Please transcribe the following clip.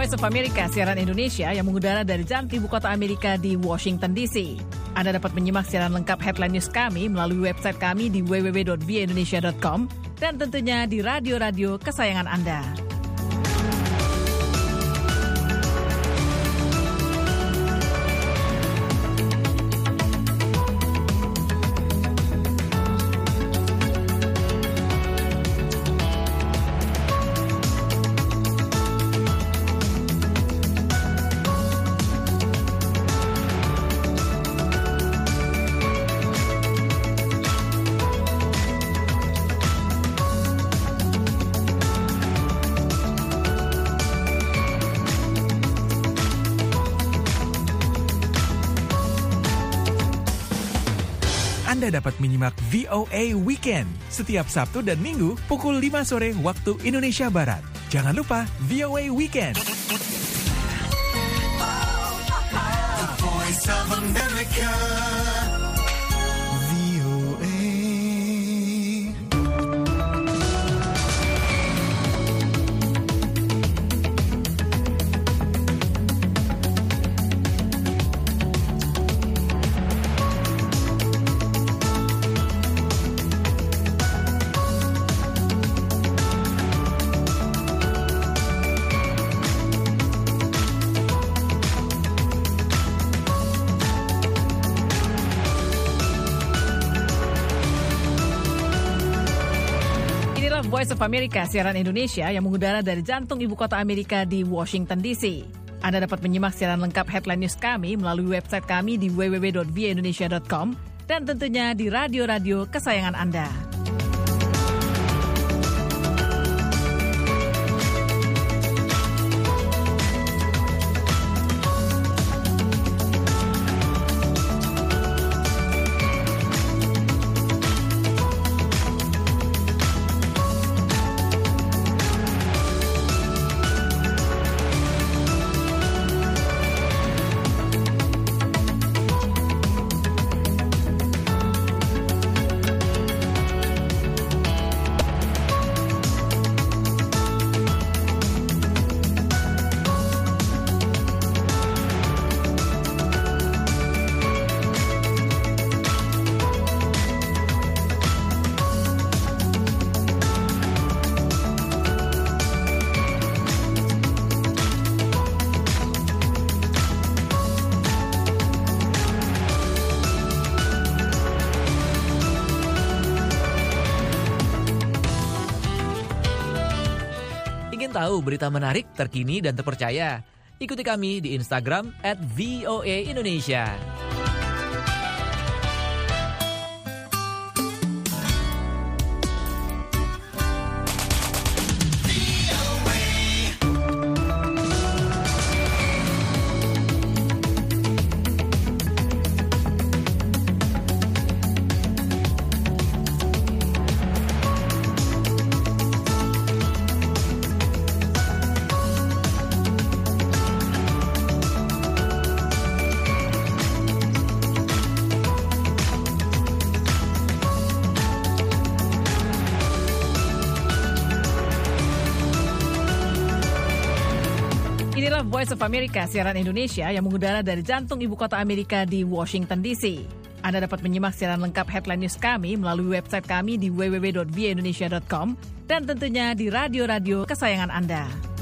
Voice of America, siaran Indonesia yang mengudara dari jantung ibu kota Amerika di Washington DC. Anda dapat menyimak siaran lengkap headline news kami melalui website kami di www.voaindonesia.com dan tentunya di radio-radio kesayangan Anda. Anda dapat menyimak VOA Weekend setiap Sabtu dan Minggu pukul 5 sore waktu Indonesia Barat. Jangan lupa VOA Weekend. The Voice of America. Voice of America, siaran Indonesia yang mengudara dari jantung ibu kota Amerika di Washington DC. Anda dapat menyimak siaran lengkap headline news kami melalui website kami di www.voaindonesia.com dan tentunya di radio-radio kesayangan Anda. Tahu berita menarik, terkini, dan terpercaya? Ikuti kami di Instagram @VOA_Indonesia. Inilah Voice of America, siaran Indonesia yang mengudara dari jantung ibu kota Amerika di Washington DC. Anda dapat menyimak siaran lengkap headline news kami melalui website kami di www.voaindonesia.com dan tentunya di radio-radio kesayangan Anda.